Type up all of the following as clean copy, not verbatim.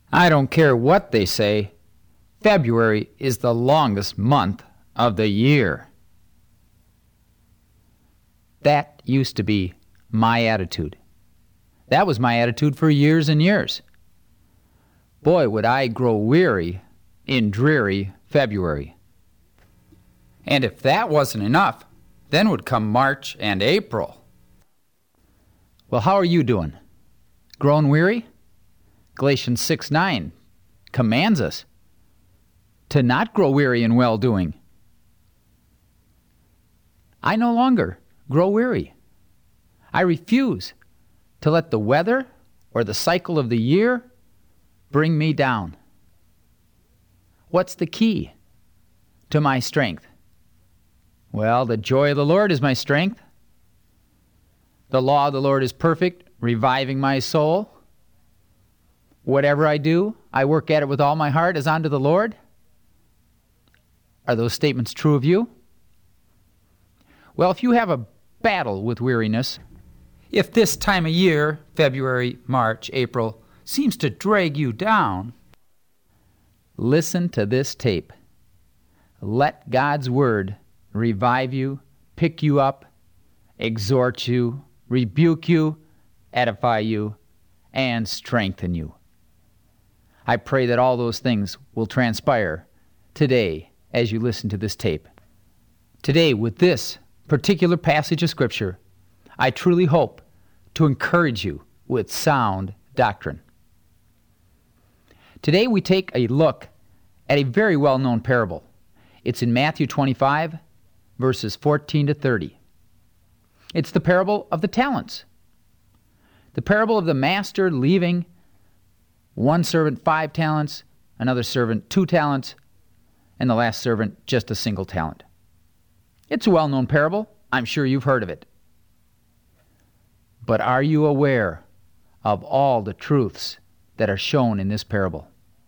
I don't care what they say. February is the longest month of the year. That used to be my attitude. That was my attitude for years and years. Boy, would I grow weary in dreary February. And if that wasn't enough, then would come March and April. Well, how are you doing? Grown weary? Galatians 6:9 commands us to not grow weary in well-doing. I no longer grow weary. I refuse to let the weather or the cycle of the year bring me down. What's the key to my strength? Well, the joy of the Lord is my strength. The law of the Lord is perfect, reviving my soul. Whatever I do, I work at it with all my heart as unto the Lord. Are those statements true of you? Well, if you have a battle with weariness, if this time of year, February, March, April, seems to drag you down, listen to this tape. Let God's Word revive you, pick you up, exhort you, rebuke you, edify you, and strengthen you. I pray that all those things will transpire today as you listen to this tape. Today, with this particular passage of Scripture, I truly hope to encourage you with sound doctrine. Today we take a look at a very well-known parable. It's in Matthew 25, verses 14 to 30. It's the parable of the talents. The parable of the master leaving one servant 5 talents, another servant 2 talents, and the last servant just a single talent. It's a well-known parable. I'm sure you've heard of it. But are you aware of all the truths that are shown in this parable?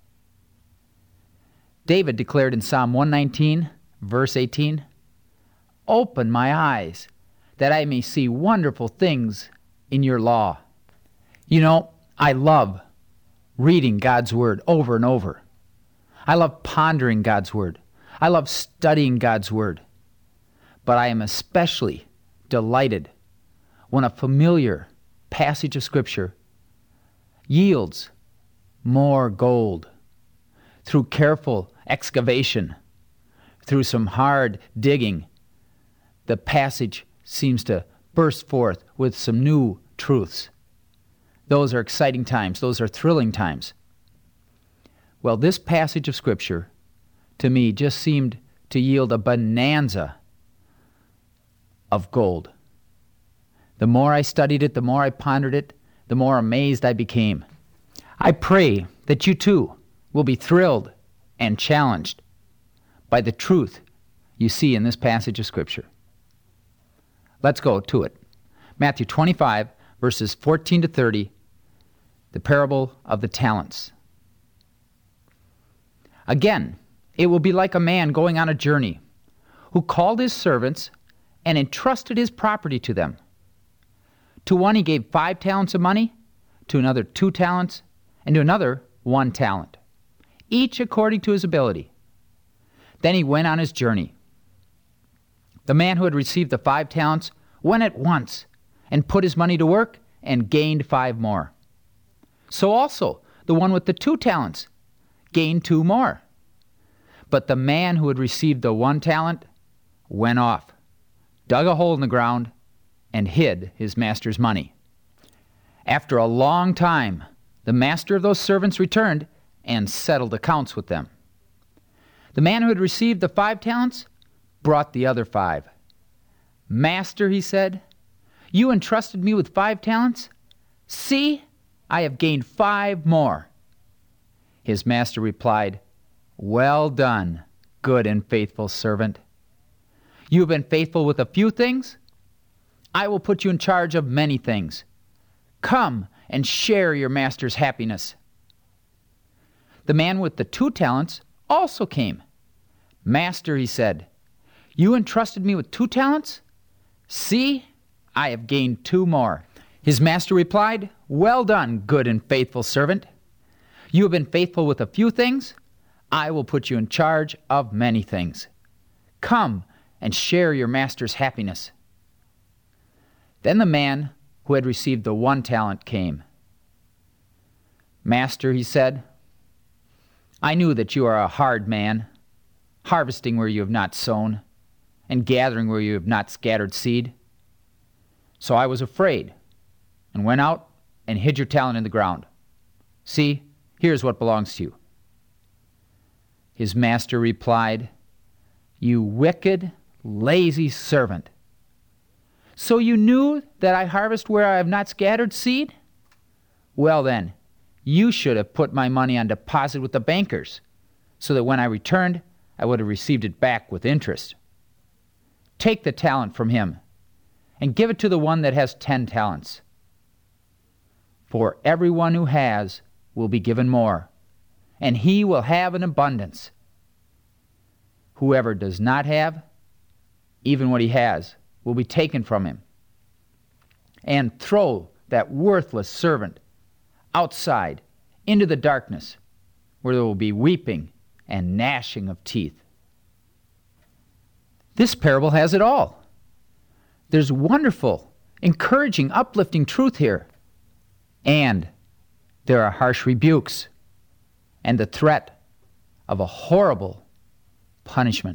David declared in Psalm 119, verse 18, "Open my eyes, that I may see wonderful things in your law." You know, I love reading God's Word over and over. I love pondering God's Word. I love studying God's Word. But I am especially delighted when a familiar passage of Scripture yields more gold through careful excavation, through some hard digging. The passage seems to burst forth with some new truths. Those are exciting times. Those are thrilling times. Well, this passage of Scripture, to me, just seemed to yield a bonanza of gold. The more I studied it, the more I pondered it, the more amazed I became. I pray that you too will be thrilled and challenged by the truth you see in this passage of Scripture. Let's go to it. Matthew 25, verses 14 to 30, the parable of the talents. Again, it will be like a man going on a journey who called his servants and entrusted his property to them. To one he gave 5 talents of money, to another 2 talents, and to another 1 talent, each according to his ability. Then he went on his journey. The man who had received the 5 talents went at once and put his money to work and gained 5 more. So also the one with the 2 talents gained 2 more. But the man who had received the 1 talent went off, dug a hole in the ground, and hid his master's money. After a long time, the master of those servants returned and settled accounts with them. The man who had received the 5 talents brought the other 5. "Master," he said, "you entrusted me with 5 talents. See, I have gained 5 more." His master replied, "Well done, good and faithful servant. You have been faithful with a few things. I will put you in charge of many things. Come and share your master's happiness." The man with the 2 talents also came. "Master," he said, "you entrusted me with 2 talents. See, I have gained 2 more." His master replied, "Well done, good and faithful servant. You have been faithful with a few things. I will put you in charge of many things. Come and share your master's happiness." Then the man who had received the 1 talent came. "Master," he said, "I knew that you are a hard man, harvesting where you have not sown, and gathering where you have not scattered seed. So I was afraid, and went out and hid your talent in the ground. See, here's what belongs to you." His master replied, "You wicked, lazy servant. So you knew that I harvest where I have not scattered seed? Well then, you should have put my money on deposit with the bankers, so that when I returned, I would have received it back with interest. Take the talent from him, and give it to the one that has 10 talents. For everyone who has will be given more, and he will have an abundance. Whoever does not have, even what he has, will be taken from him. And throw that worthless servant outside into the darkness, where there will be weeping and gnashing of teeth." This parable has it all. There's wonderful, encouraging, uplifting truth here. And there are harsh rebukes and the threat of a horrible punishment.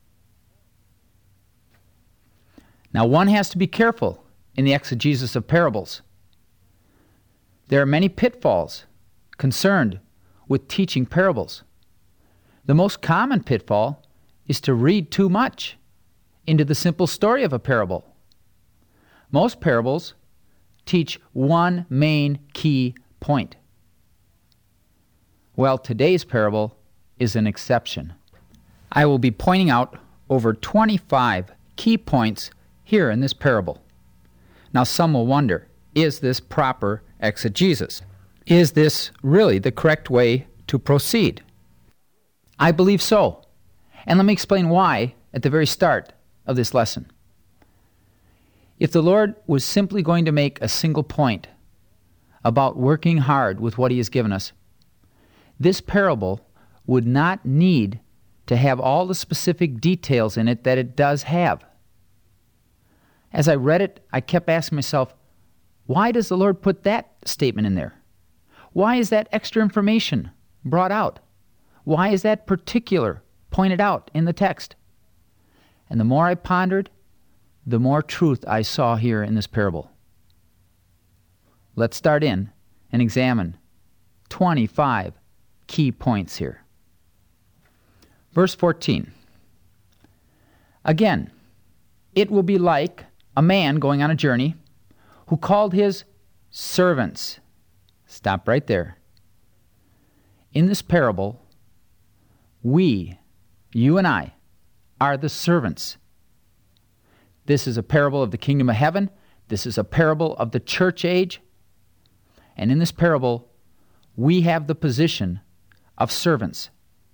Now, one has to be careful in the exegesis of parables. There are many pitfalls concerned with teaching parables. The most common pitfall is to read too much into the simple story of a parable. Most parables teach one main key point. Well, today's parable is an exception. I will be pointing out over 25 key points here in this parable. Now, some will wonder, is this proper exegesis? Is this really the correct way to proceed? I believe so. And let me explain why at the very start of this lesson. If the Lord was simply going to make a single point about working hard with what He has given us, this parable would not need to have all the specific details in it that it does have. As I read it, I kept asking myself, why does the Lord put that statement in there? Why is that extra information brought out? Why is that particular pointed out in the text? And the more I pondered, the more truth I saw here in this parable. Let's start in and examine 25 key points here. Verse 14. Again, it will be like a man going on a journey who called his servants. Stop right there. In this parable, we, you and I, are the servants. This is a parable of the kingdom of heaven. This is a parable of the church age. And in this parable, we have the position of servants.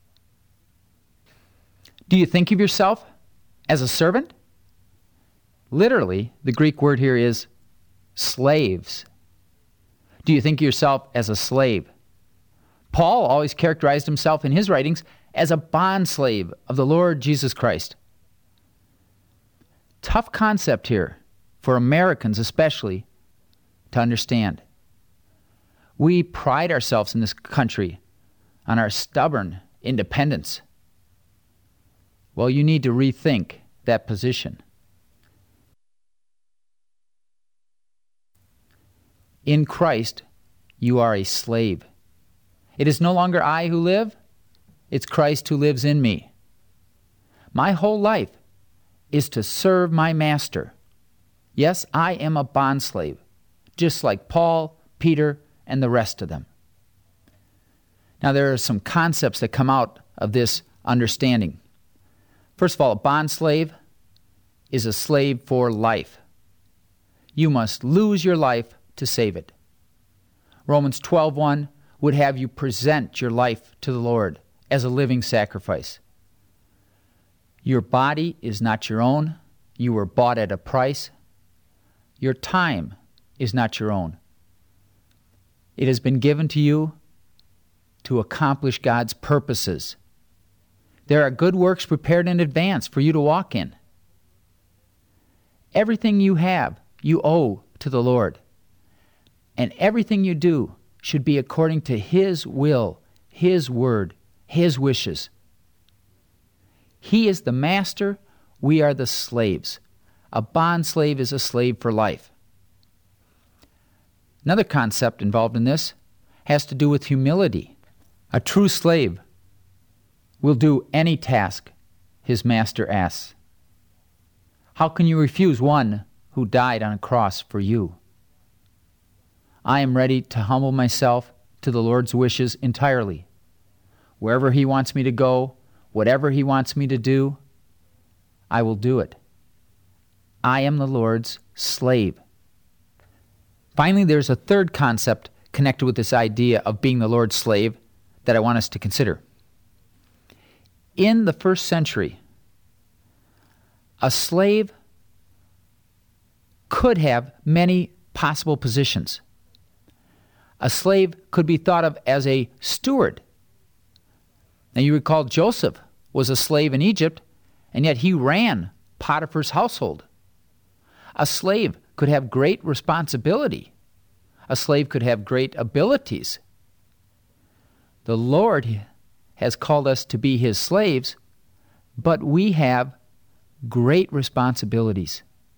Do you think of yourself as a servant? Literally, the Greek word here is slaves. Do you think of yourself as a slave? Paul always characterized himself in his writings as a bondslave of the Lord Jesus Christ. Tough concept here, for Americans especially, to understand. We pride ourselves in this country on our stubborn independence. Well, you need to rethink that position. In Christ, you are a slave. It is no longer I who live, it's Christ who lives in me. My whole life is to serve my master. Yes, I am a bondslave, just like Paul, Peter, and the rest of them. Now, there are some concepts that come out of this understanding. First of all, a bondslave is a slave for life. You must lose your life to save it. Romans 12:1 would have you present your life to the Lord as a living sacrifice. Your body is not your own. You were bought at a price. Your time is not your own. It has been given to you to accomplish God's purposes. There are good works prepared in advance for you to walk in. Everything you have, you owe to the Lord. And everything you do should be according to His will, His word, His wishes. He is the master, we are the slaves. A bond slave is a slave for life. Another concept involved in this has to do with humility. A true slave will do any task his master asks. How can you refuse one who died on a cross for you? I am ready to humble myself to the Lord's wishes entirely. Wherever He wants me to go, whatever He wants me to do, I will do it. I am the Lord's slave. Finally, there's a third concept connected with this idea of being the Lord's slave that I want us to consider. In the first century, a slave could have many possible positions. A slave could be thought of as a steward. Now you recall Joseph was a slave in Egypt, and yet he ran Potiphar's household. A slave could have great responsibility. A slave could have great abilities. The Lord has called us to be His slaves, but we have great responsibilities.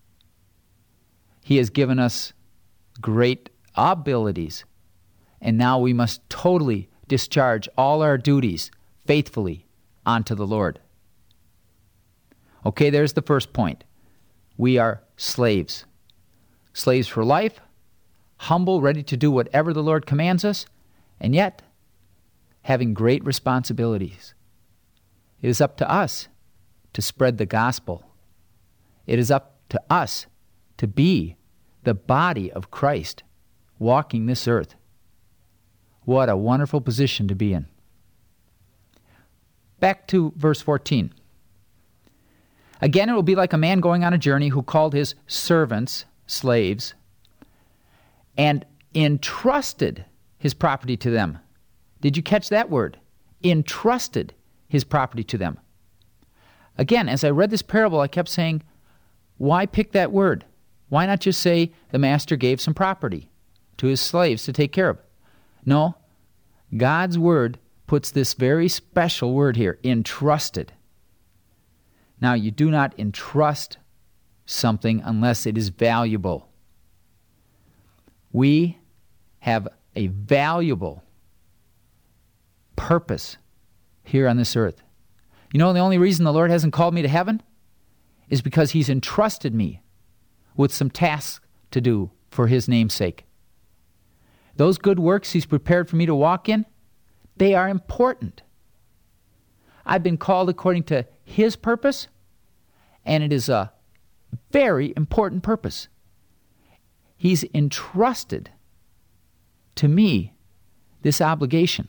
He has given us great abilities, and now we must totally discharge all our duties faithfully onto the Lord. Okay, there's the first point. We are slaves. Slaves for life, humble, ready to do whatever the Lord commands us, and yet having great responsibilities. It is up to us to spread the gospel. It is up to us to be the body of Christ walking this earth. What a wonderful position to be in. Back to verse 14. Again, it will be like a man going on a journey who called his servants, slaves, and entrusted his property to them. Did you catch that word? Entrusted his property to them. Again, as I read this parable, I kept saying, why pick that word? Why not just say the master gave some property to his slaves to take care of? No, God's word puts this very special word here, entrusted. Now, you do not entrust something unless it is valuable. We have a valuable purpose here on this earth. You know, the only reason the Lord hasn't called me to heaven is because He's entrusted me with some tasks to do for His name's sake. Those good works He's prepared for me to walk in, they are important. I've been called according to His purpose, and it is a very important purpose. He's entrusted to me this obligation.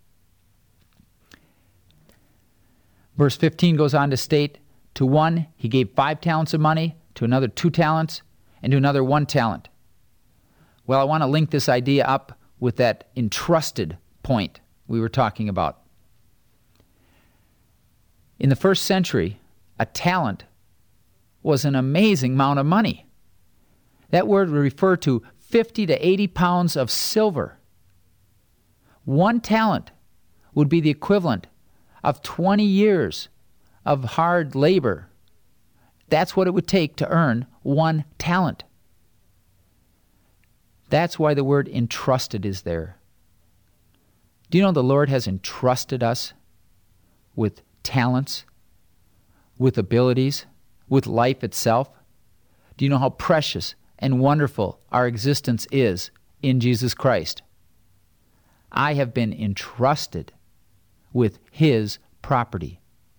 Verse 15 goes on to state, to one He gave 5 talents of money, to another 2 talents, and to another 1 talent. Well, I want to link this idea up with that entrusted point we were talking about. In the first century, a talent was an amazing amount of money. That word would refer to 50 to 80 pounds of silver. 1 talent would be the equivalent of 20 years of hard labor. That's what it would take to earn 1 talent. That's why the word entrusted is there. Do you know the Lord has entrusted us with talents, with abilities, with life itself? Do you know how precious and wonderful our existence is in Jesus Christ? I have been entrusted with His property.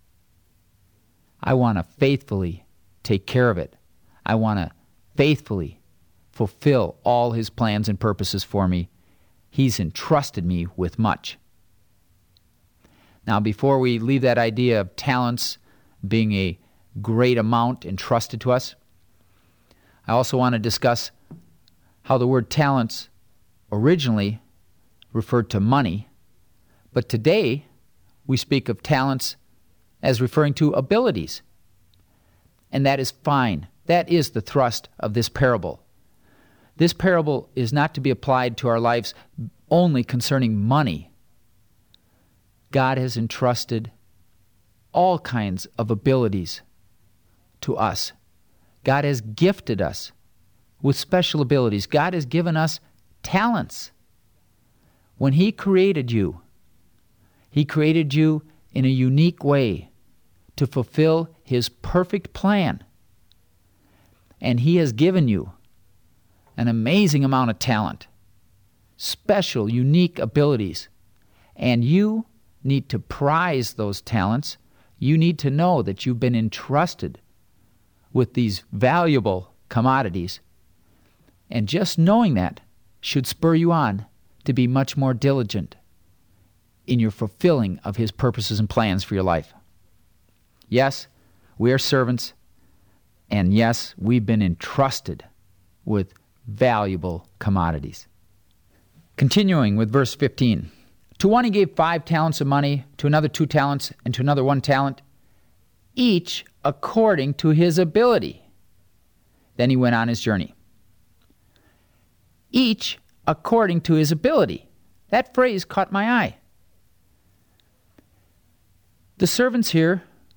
I want to faithfully take care of it. I want to faithfully fulfill all His plans and purposes for me. He's entrusted me with much. Now, before we leave that idea of talents being a great amount entrusted to us, I also want to discuss how the word talents originally referred to money, But today, we speak of talents as referring to abilities. And that is fine. That is the thrust of this parable. This parable is not to be applied to our lives only concerning money. God has entrusted all kinds of abilities to us. God has gifted us with special abilities. God has given us talents. When He created you in a unique way to fulfill His perfect plan. And He has given you an amazing amount of talent, special, unique abilities. And you need to prize those talents. You need to know that you've been entrusted with these valuable commodities. And just knowing that should spur you on to be much more diligent in your fulfilling of His purposes and plans for your life. Yes, we are servants, and yes, we've been entrusted with valuable commodities. Continuing with verse 15. To one He gave 5 talents of money, to another 2 talents, and to another 1 talent, each according to his ability. Then he went on his journey. Each according to his ability. That phrase caught my eye. The servants here,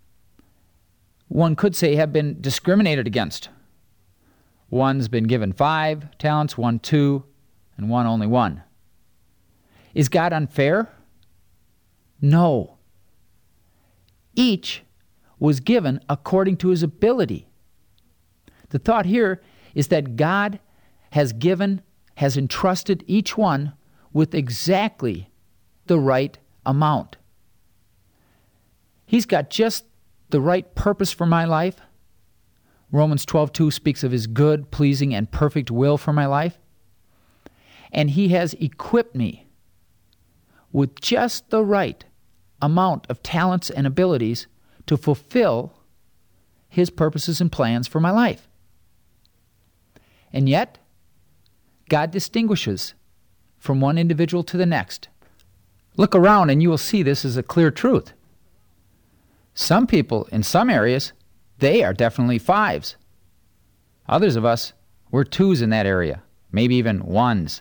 one could say, have been discriminated against. One's been given 5 talents, one 2, and one only 1. Is God unfair? No. Each was given according to his ability. The thought here is that God has entrusted each one with exactly the right amount. He's got just the right purpose for my life. Romans 12:2 speaks of His good, pleasing, and perfect will for my life. And He has equipped me with just the right amount of talents and abilities to fulfill His purposes and plans for my life. And yet, God distinguishes from one individual to the next. Look around and you will see this is a clear truth. Some people in some areas, they are definitely 5s. Others of us, we're 2s in that area, maybe even 1s.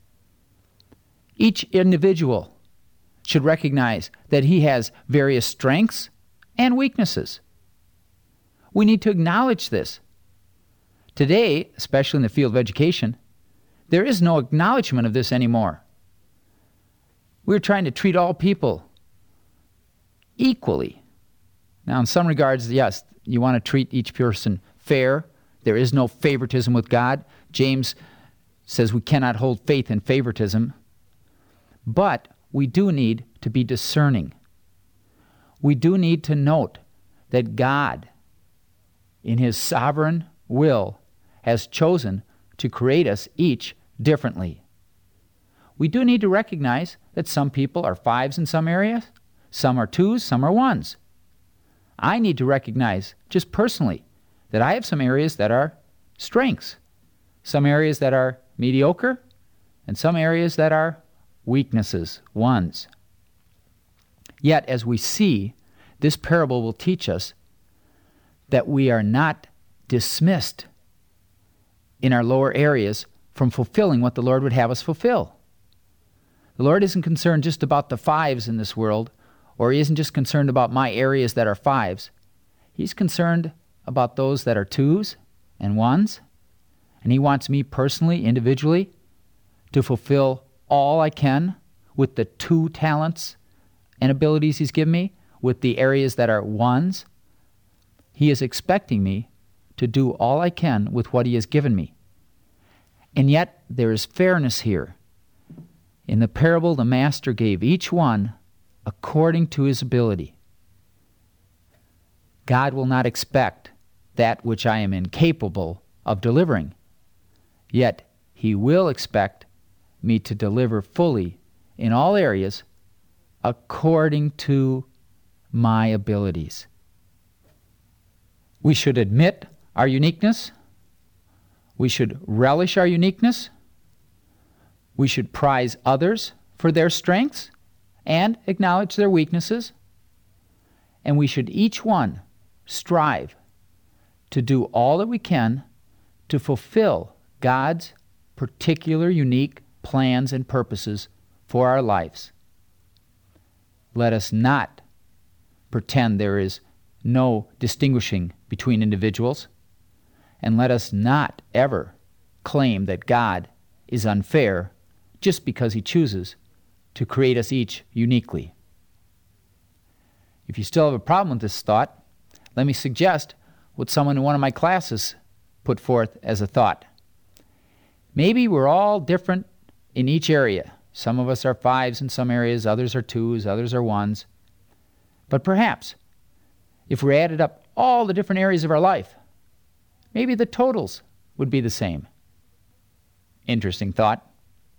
Each individual should recognize that he has various strengths and weaknesses. We need to acknowledge this. Today, especially in the field of education, there is no acknowledgement of this anymore. We're trying to treat all people equally. Now, in some regards, yes, you want to treat each person fair. There is no favoritism with God. James says we cannot hold faith in favoritism. But we do need to be discerning. We do need to note that God, in His sovereign will, has chosen to create us each differently. We do need to recognize that some people are 5s in some areas, some are 2s, some are 1s. I need to recognize, just personally, that I have some areas that are strengths, some areas that are mediocre, and some areas that are weaknesses, 1s. Yet, as we see, this parable will teach us that we are not dismissed in our lower areas from fulfilling what the Lord would have us fulfill. The Lord isn't concerned just about the 5s in this world, or He isn't just concerned about my areas that are 5s. He's concerned about those that are 2s and 1s, and He wants me personally, individually, to fulfill all I can with the 2 talents and abilities He's given me, with the areas that are 1s. He is expecting me to do all I can with what He has given me. And yet, there is fairness here. In the parable, the Master gave each one according to his ability. God will not expect that which I am incapable of delivering. Yet, He will expect me to deliver fully in all areas according to my abilities. We should admit our uniqueness. We should relish our uniqueness. We should prize others for their strengths and acknowledge their weaknesses. And we should each one strive to do all that we can to fulfill God's particular unique plans and purposes for our lives. Let us not pretend there is no distinguishing between individuals, and let us not ever claim that God is unfair just because he chooses to create us each uniquely. If you still have a problem with this thought, let me suggest what someone in one of my classes put forth as a thought. Maybe we're all different in each area. Some of us are 5s in some areas, others are 2s, others are 1s. But perhaps, if we added up all the different areas of our life, maybe the totals would be the same. Interesting thought.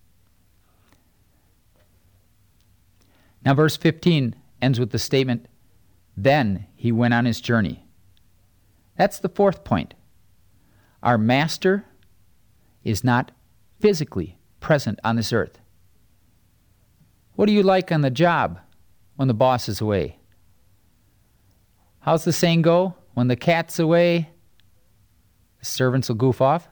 Now verse 15 ends with the statement, "Then he went on his journey." That's the fourth point. Our master is not physically present on this earth. What do you like on the job when the boss is away? How's the saying go? When the cat's away, the servants will goof off.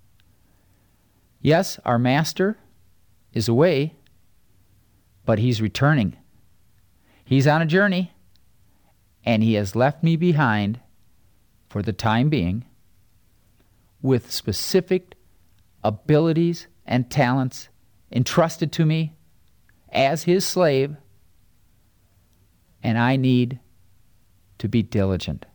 Yes, our master is away, but he's returning. He's on a journey, and he has left me behind for the time being with specific abilities and talents entrusted to me as his slave, and I need to be diligent.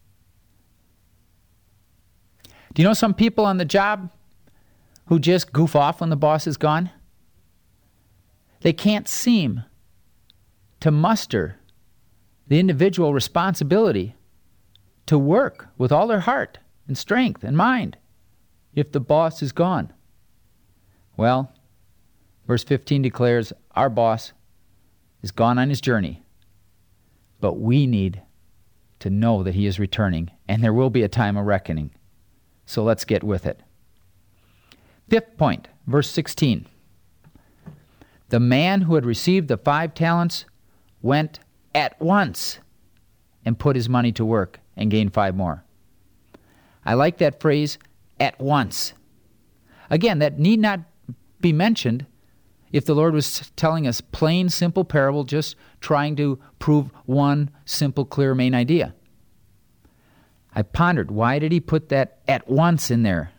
Do you know some people on the job who just goof off when the boss is gone? They can't seem to muster the individual responsibility to work with all their heart and strength and mind if the boss is gone. Well, verse 15 declares our boss is gone on his journey, but we need to know that he is returning, and there will be a time of reckoning. So let's get with it. Fifth point, verse 16. The man who had received the 5 talents went at once and put his money to work and gained 5 more. I like that phrase, at once. Again, that need not be mentioned if the Lord was telling us plain, simple parable, just trying to prove one simple, clear main idea. I pondered, why did he put that at once in there?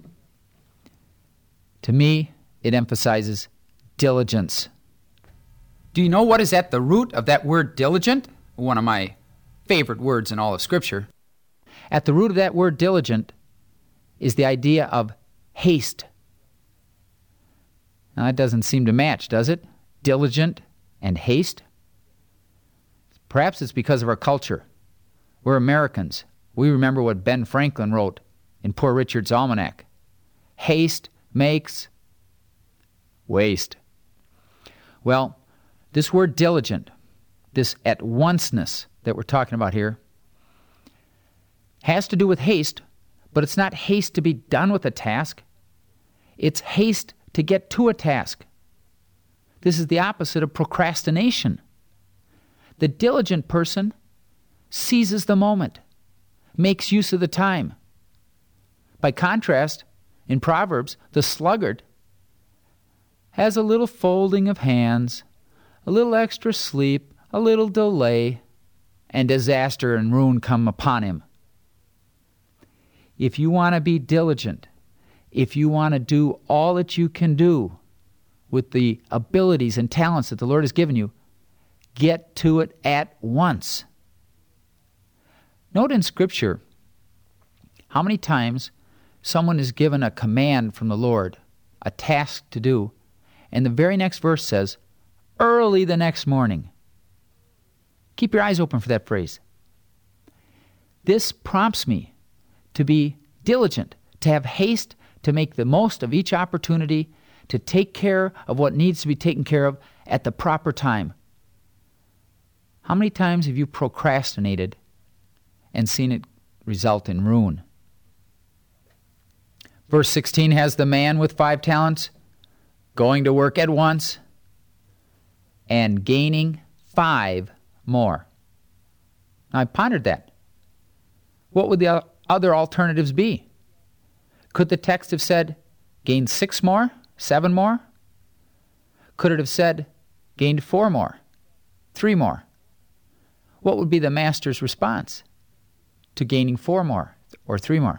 To me, it emphasizes diligence. Do you know what is at the root of that word diligent? One of my favorite words in all of Scripture. At the root of that word diligent is the idea of haste. Now, that doesn't seem to match, does it? Diligent and haste? Perhaps it's because of our culture. We're Americans. We remember what Ben Franklin wrote in Poor Richard's Almanac. Haste makes waste. Well, this word diligent, this at onceness that we're talking about here, has to do with haste, but it's not haste to be done with a task. It's haste to get to a task. This is the opposite of procrastination. The diligent person seizes the moment, makes use of the time. By contrast, in Proverbs, the sluggard has a little folding of hands, a little extra sleep, a little delay, and disaster and ruin come upon him. If you want to be diligent, if you want to do all that you can do with the abilities and talents that the Lord has given you, get to it at once. Note in Scripture how many times someone is given a command from the Lord, a task to do, and the very next verse says, early the next morning. Keep your eyes open for that phrase. This prompts me to be diligent, to have haste, to make the most of each opportunity, to take care of what needs to be taken care of at the proper time. How many times have you procrastinated and seen it result in ruin? Verse 16 has the man with 5 talents going to work at once. and gaining 5 more. Now, I pondered that. What would the other alternatives be? Could the text have said, gained 6 more, 7 more? Could it have said, gained 4 more, 3 more? What would be the master's response to gaining 4 more or 3 more?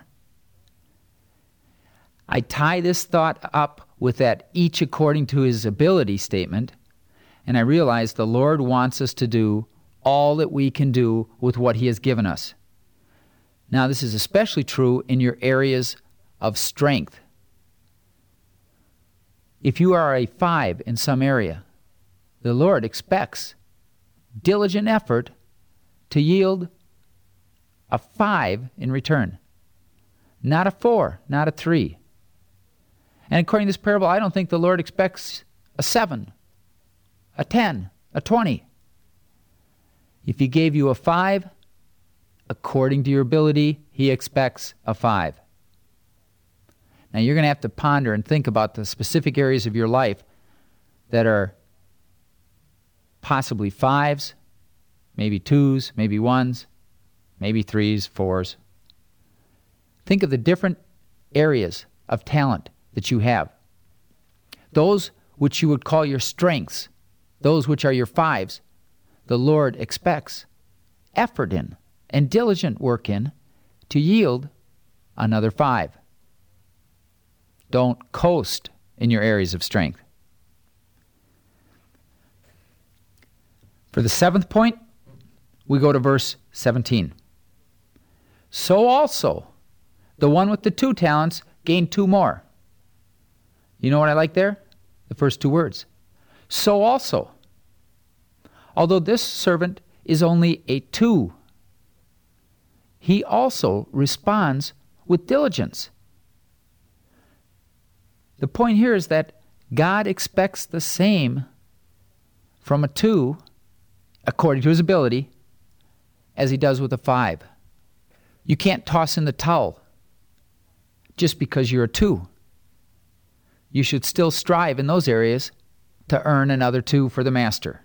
I tie this thought up with that each according to his ability statement, and I realize the Lord wants us to do all that we can do with what he has given us. Now, this is especially true in your areas of strength. If you are a 5 in some area, the Lord expects diligent effort to yield a 5 in return, not a 4, not a 3. And according to this parable, I don't think the Lord expects a 7, a 10, a 20. If he gave you a 5, according to your ability, he expects a 5. Now, you're going to have to ponder and think about the specific areas of your life that are possibly 5s, maybe 2s, maybe 1s, maybe 3s, 4s. Think of the different areas of talent that you have. Those which you would call your strengths, those which are your 5s, the Lord expects effort in and diligent work in to yield another 5. Don't coast in your areas of strength. For the 7th point, we go to verse 17. So also, the one with the 2 talents gained 2 more. You know what I like there? The first 2 words. So also. Although this servant is only a 2, he also responds with diligence. The point here is that God expects the same from a 2, according to his ability, as he does with a 5. You can't toss in the towel just because you're a 2. You should still strive in those areas to earn another 2 for the master.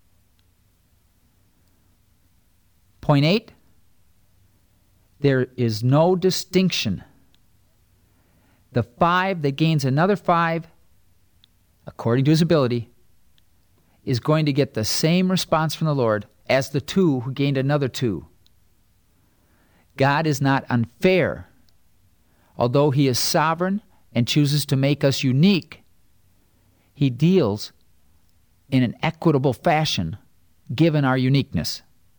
Point 8, there is no distinction. The 5 that gains another 5, according to his ability, is going to get the same response from the Lord as the 2 who gained another 2. God is not unfair. Although he is sovereign and chooses to make us unique, he deals in an equitable fashion given our uniqueness.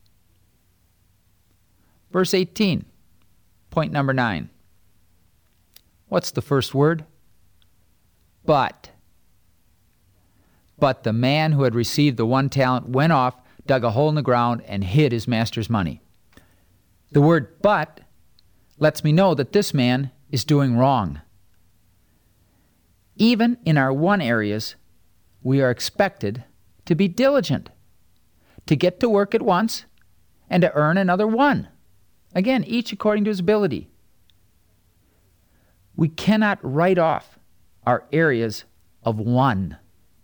Verse 18, point number 9. What's the first word? But. But the man who had received the 1 talent went off, dug a hole in the ground, and hid his master's money. The word but lets me know that this man is doing wrong. Even in our 1 areas, we are expected to be diligent, to get to work at once, and to earn another 1. Again, each according to his ability. We cannot write off our areas of 1.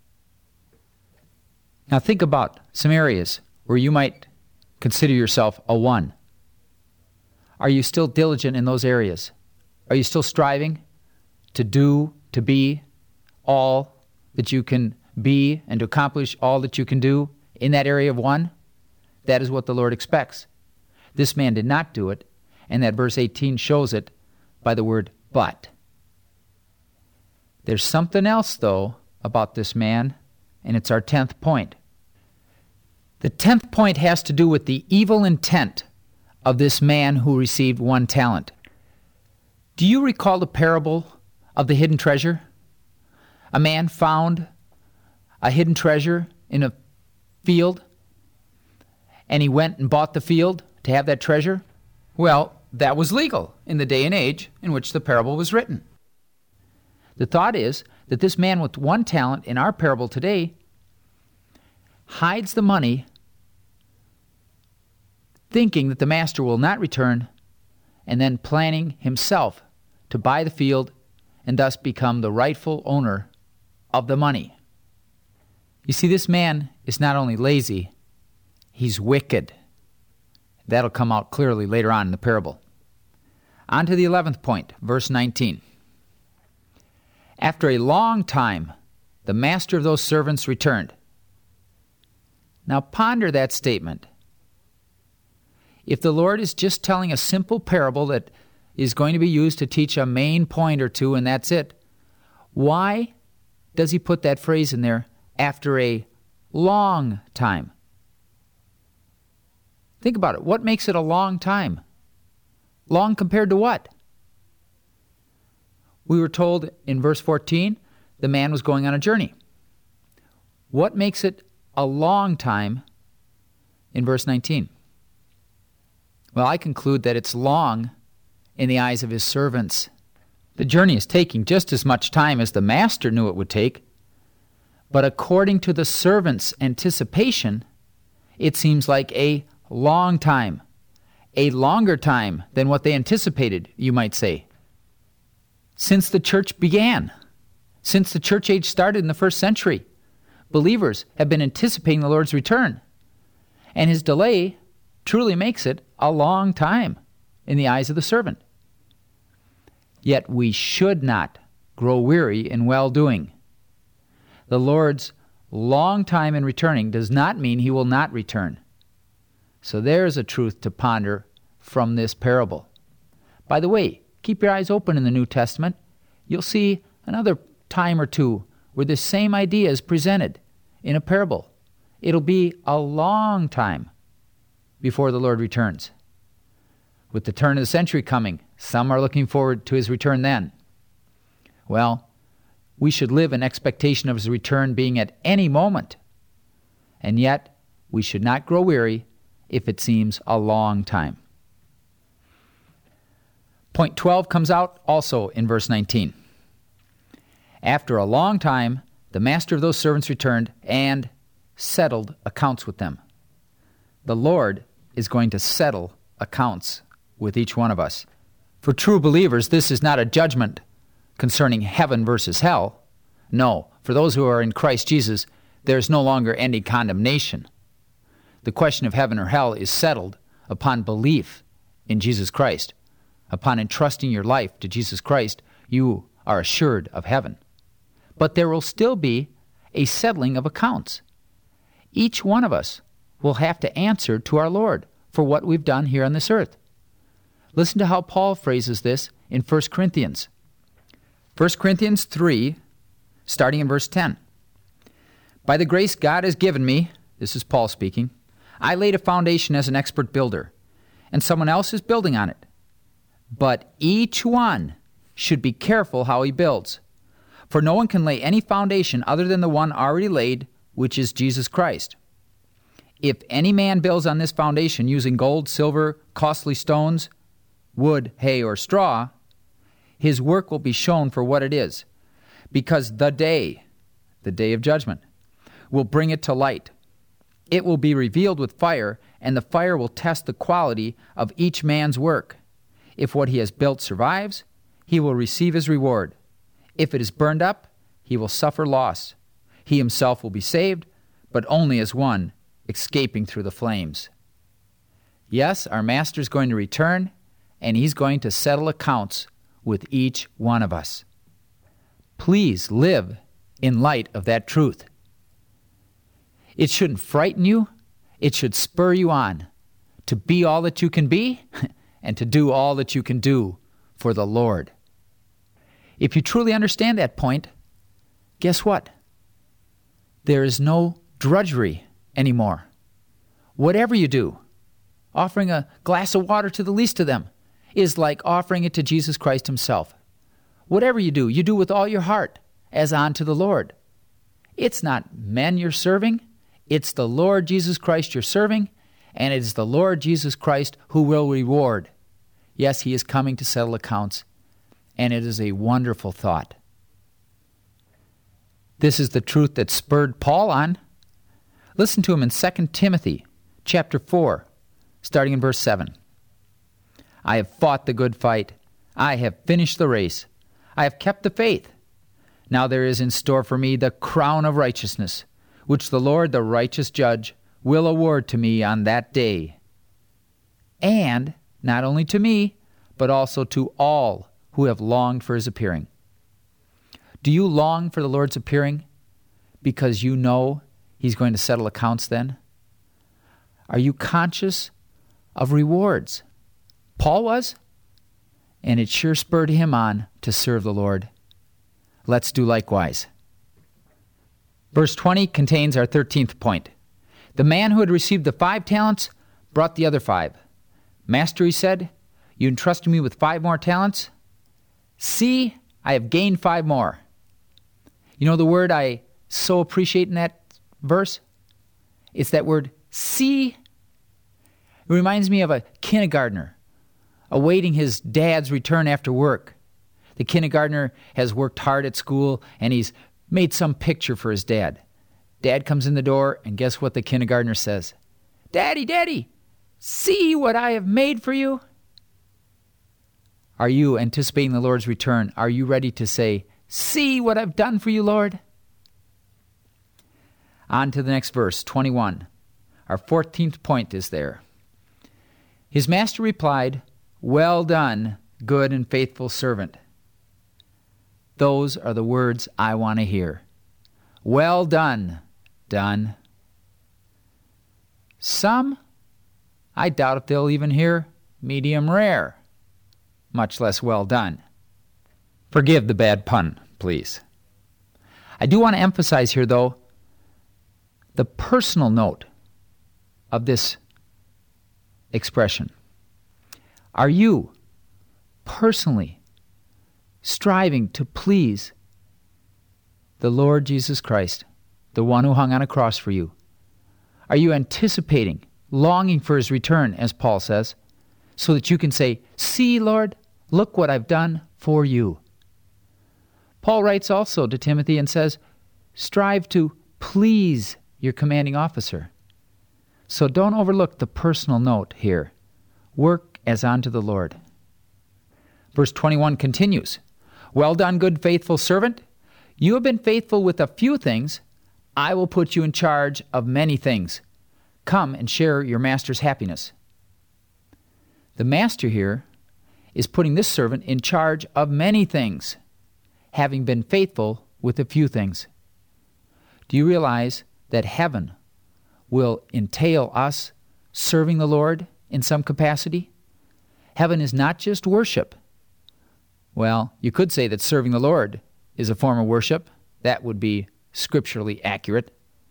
Now think about some areas where you might consider yourself a 1. Are you still diligent in those areas? Are you still striving to do, to be all that you can be and to accomplish all that you can do in that area of 1? That is what the Lord expects. This man did not do it, and that verse 18 shows it by the word but. There's something else, though, about this man, and it's our 10th point. The 10th point has to do with the evil intent of this man who received 1 talent. Do you recall the parable of the hidden treasure? A man found a hidden treasure in a field, and he went and bought the field to have that treasure. Well, that was legal in the day and age in which the parable was written. The thought is that this man with 1 talent in our parable today hides the money, thinking that the master will not return, and then planning himself to buy the field and thus become the rightful owner of the money. You see, this man is not only lazy, he's wicked. That'll come out clearly later on in the parable. On to the 11th point, verse 19. After a long time, the master of those servants returned. Now ponder that statement. If the Lord is just telling a simple parable that is going to be used to teach a main point or two and that's it, why does he put that phrase in there, after a long time? Think about it. What makes it a long time? Long compared to what? We were told in verse 14, the man was going on a journey. What makes it a long time in verse 19? Well, I conclude that it's long in the eyes of his servants. The journey is taking just as much time as the master knew it would take, but according to the servant's anticipation, it seems like a long time, a longer time than what they anticipated, you might say. Since the church began, since the church age started in the first century, believers have been anticipating the Lord's return, and his delay truly makes it a long time in the eyes of the servant. Yet we should not grow weary in well-doing. The Lord's long time in returning does not mean he will not return. So there's a truth to ponder from this parable. By the way, keep your eyes open in the New Testament. You'll see another time or two where this same idea is presented in a parable. It'll be a long time before the Lord returns. With the turn of the century coming, some are looking forward to his return then. Well, we should live in expectation of his return being at any moment. And yet, we should not grow weary if it seems a long time. Point 12 comes out also in verse 19. After a long time, the master of those servants returned and settled accounts with them. The Lord is going to settle accounts with each one of us. For true believers, this is not a judgment concerning heaven versus hell. No, for those who are in Christ Jesus, there is no longer any condemnation. The question of heaven or hell is settled upon belief in Jesus Christ. Upon entrusting your life to Jesus Christ, you are assured of heaven. But there will still be a settling of accounts. Each one of us will have to answer to our Lord for what we've done here on this earth. Listen to how Paul phrases this in 1 Corinthians. 1 Corinthians 3, starting in verse 10. By the grace God has given me, this is Paul speaking, I laid a foundation as an expert builder, and someone else is building on it. But each one should be careful how he builds. For no one can lay any foundation other than the one already laid, which is Jesus Christ. If any man builds on this foundation using gold, silver, costly stones, wood, hay, or straw, his work will be shown for what it is, because the day of judgment, will bring it to light. It will be revealed with fire, and the fire will test the quality of each man's work. If what he has built survives, he will receive his reward. If it is burned up, he will suffer loss. He himself will be saved, but only as one escaping through the flames. Yes, our Master is going to return, and he's going to settle accounts with each one of us. Please live in light of that truth. It shouldn't frighten you. It should spur you on to be all that you can be and to do all that you can do for the Lord. If you truly understand that point, guess what? There is no drudgery anymore. Whatever you do, offering a glass of water to the least of them is like offering it to Jesus Christ himself. Whatever you do with all your heart as unto the Lord. It's not men you're serving. It's the Lord Jesus Christ you're serving, and it is the Lord Jesus Christ who will reward. Yes, he is coming to settle accounts, and it is a wonderful thought. This is the truth that spurred Paul on. Listen to him in 2 Timothy chapter 4, starting in verse 7. I have fought the good fight. I have finished the race. I have kept the faith. Now there is in store for me the crown of righteousness, which the Lord, the righteous judge, will award to me on that day. And not only to me, but also to all who have longed for his appearing. Do you long for the Lord's appearing because you know he's going to settle accounts then? Are you conscious of rewards? Paul was, and it sure spurred him on to serve the Lord. Let's do likewise. Verse 20 contains our 13th point. The man who had received the 5 talents brought the other 5. Master, he said, you entrusted me with 5 more talents. See, I have gained 5 more. You know the word I so appreciate in that verse? It's that word, see. It reminds me of a kindergartner awaiting his dad's return after work. The kindergartner has worked hard at school, and he's made some picture for his dad. Dad comes in the door, and guess what the kindergartner says? Daddy, Daddy, see what I have made for you? Are you anticipating the Lord's return? Are you ready to say, see what I've done for you, Lord? On to the next verse, 21. Our 14th point is there. His master replied, well done, good and faithful servant. Those are the words I want to hear. Well done, done. Some, I doubt if they'll even hear medium rare, much less well done. Forgive the bad pun, please. I do want to emphasize here, though, the personal note of this expression. Are you personally striving to please the Lord Jesus Christ, the one who hung on a cross for you? Are you anticipating, longing for his return, as Paul says, so that you can say, see, Lord, look what I've done for you? Paul writes also to Timothy and says, strive to please your commanding officer. So don't overlook the personal note here. Work as unto the Lord. Verse 21 continues, well done, good, faithful servant. You have been faithful with a few things. I will put you in charge of many things. Come and share your master's happiness. The master here is putting this servant in charge of many things, having been faithful with a few things. Do you realize that heaven will entail us serving the Lord in some capacity? Heaven is not just worship. Well, you could say that serving the Lord is a form of worship. That would be scripturally accurate.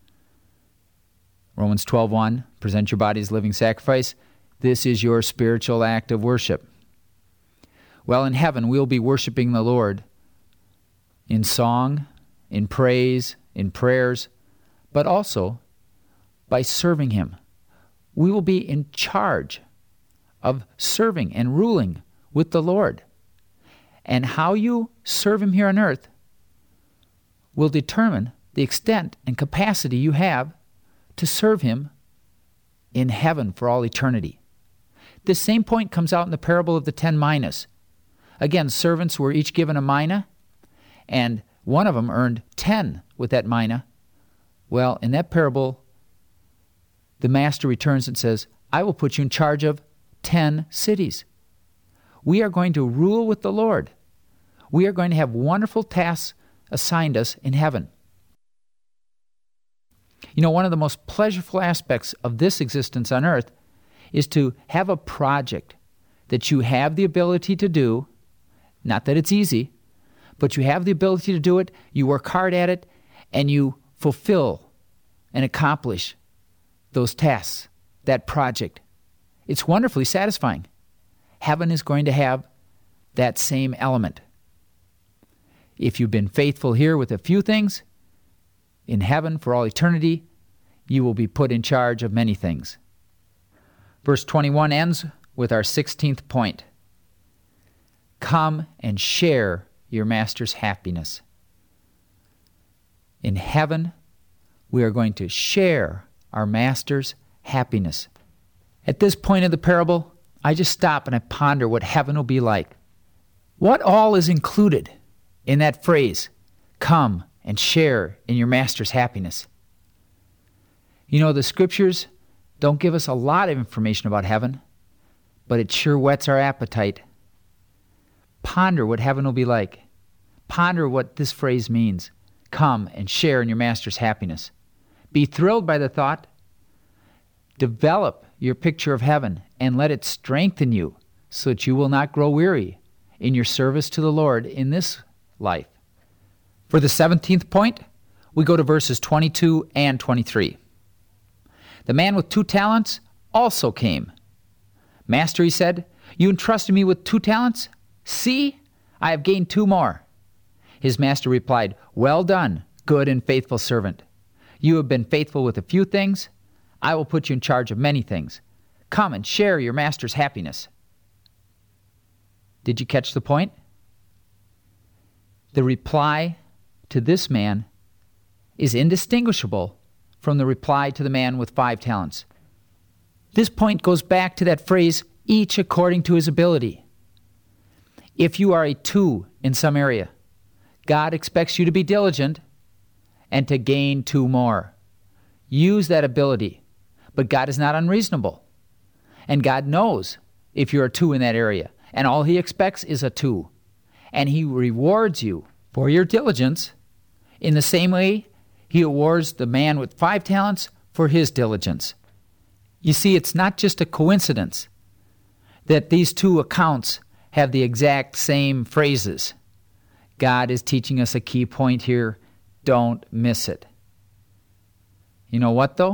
Romans 12:1, present your body as living sacrifice. This is your spiritual act of worship. Well, in heaven, we'll be worshiping the Lord in song, in praise, in prayers, but also by serving him. We will be in charge of serving and ruling with the Lord. And how you serve him here on earth will determine the extent and capacity you have to serve him in heaven for all eternity. This same point comes out in the parable of the 10 minas. Again, servants were each given a mina, and one of them earned 10 with that mina. Well, in that parable, the master returns and says, I will put you in charge of 10 cities. We are going to rule with the Lord. We are going to have wonderful tasks assigned us in heaven. You know, one of the most pleasurable aspects of this existence on earth is to have a project that you have the ability to do, not that it's easy, but you have the ability to do it, you work hard at it, and you fulfill and accomplish those tasks, that project. It's wonderfully satisfying. Heaven is going to have that same element. If you've been faithful here with a few things, in heaven for all eternity, you will be put in charge of many things. Verse 21 ends with our 16th point. Come and share your master's happiness. In heaven, we are going to share our master's happiness. At this point of the parable, I just stop and I ponder what heaven will be like. What all is included in that phrase, come and share in your master's happiness? You know, the scriptures don't give us a lot of information about heaven, but it sure whets our appetite. Ponder what heaven will be like. Ponder what this phrase means. Come and share in your master's happiness. Be thrilled by the thought. Develop your picture of heaven and let it strengthen you so that you will not grow weary in your service to the Lord in this life. For the 17th point, we go to verses 22 and 23. The man with 2 talents also came. Master, he said, you entrusted me with 2 talents? See, I have gained 2 more. His master replied, well done, good and faithful servant. You have been faithful with a few things. I will put you in charge of many things. Come and share your master's happiness. Did you catch the point? The reply to this man is indistinguishable from the reply to the man with 5 talents. This point goes back to that phrase, each according to his ability. If you are a 2 in some area, God expects you to be diligent and to gain 2 more. Use that ability. But God is not unreasonable. And God knows if you're a 2 in that area. And all he expects is a 2. And he rewards you for your diligence in the same way he awards the man with 5 talents for his diligence. You see, it's not just a coincidence that these 2 accounts have the exact same phrases. God is teaching us a key point here. Don't miss it. You know what, though?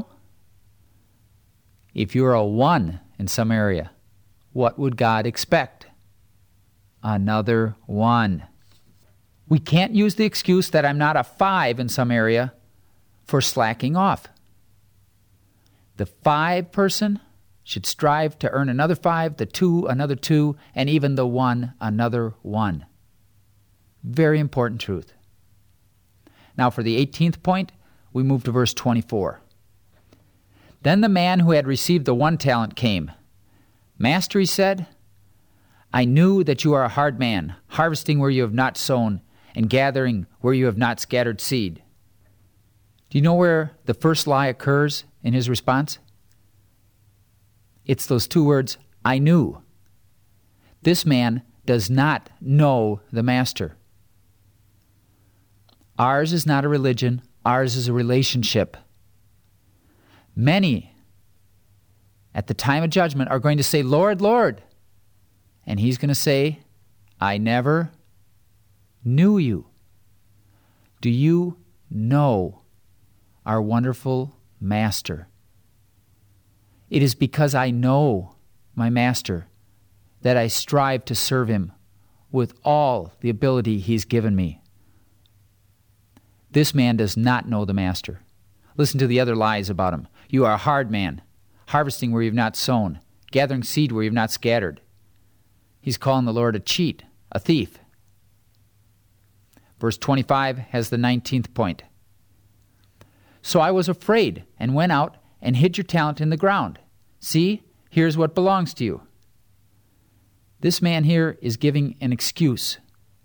If you're a 1 in some area, what would God expect? Another 1. We can't use the excuse that I'm not a 5 in some area for slacking off. The 5 person should strive to earn another 5, the 2 another 2, and even the 1 another 1. Very important truth. Now for the 18th point, we move to verse 24. Then the man who had received the 1 talent came. Master, he said, I knew that you are a hard man, harvesting where you have not sown, and gathering where you have not scattered seed. Do you know where the first lie occurs in his response? It's those 2 words, I knew. This man does not know the master. Ours is not a religion. Ours is a relationship. Many, at the time of judgment, are going to say, Lord, Lord. And he's going to say, I never knew you. Do you know our wonderful master? It is because I know my master that I strive to serve him with all the ability he's given me. This man does not know the master. Listen to the other lies about him. You are a hard man, harvesting where you've not sown, gathering seed where you've not scattered. He's calling the Lord a cheat, a thief. Verse 25 has the 19th point. So I was afraid and went out and hid your talent in the ground. See, here's what belongs to you. This man here is giving an excuse.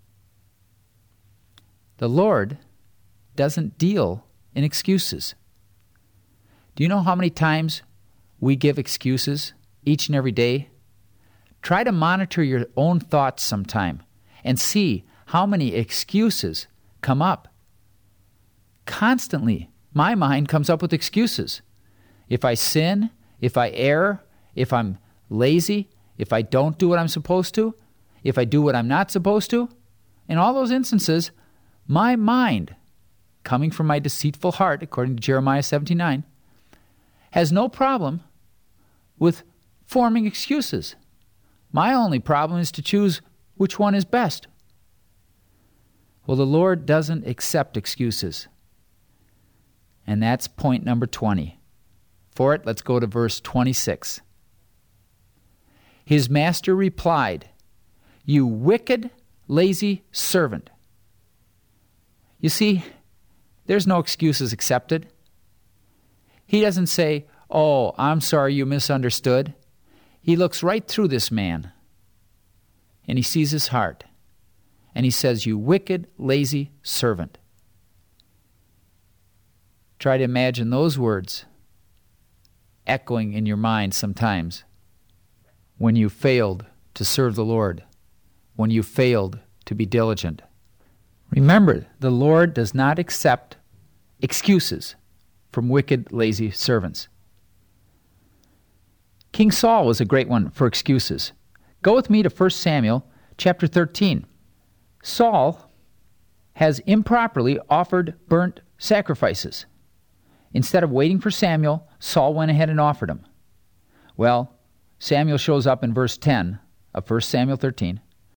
The Lord doesn't deal in excuses. Do you know how many times we give excuses each and every day? Try to monitor your own thoughts sometime and see how many excuses come up. Constantly, my mind comes up with excuses. If I sin, if I err, if I'm lazy, if I don't do what I'm supposed to, if I do what I'm not supposed to, in all those instances, my mind, coming from my deceitful heart, according to Jeremiah 17:9, has no problem with forming excuses. My only problem is to choose which one is best. Well, the Lord doesn't accept excuses. And that's point number 20. For it, let's go to verse 26. His master replied, "You wicked, lazy servant." You see, there's no excuses accepted. He doesn't say, "Oh, I'm sorry you misunderstood." He looks right through this man, and he sees his heart, and he says, "You wicked, lazy servant." Try to imagine those words echoing in your mind sometimes when you failed to serve the Lord, when you failed to be diligent. Remember, the Lord does not accept excuses from wicked, lazy servants. King Saul was a great one for excuses. Go with me to 1 Samuel chapter 13. Saul has improperly offered burnt sacrifices. Instead of waiting for Samuel, Saul went ahead and offered them. Well, Samuel shows up in verse 10 of 1 Samuel 13.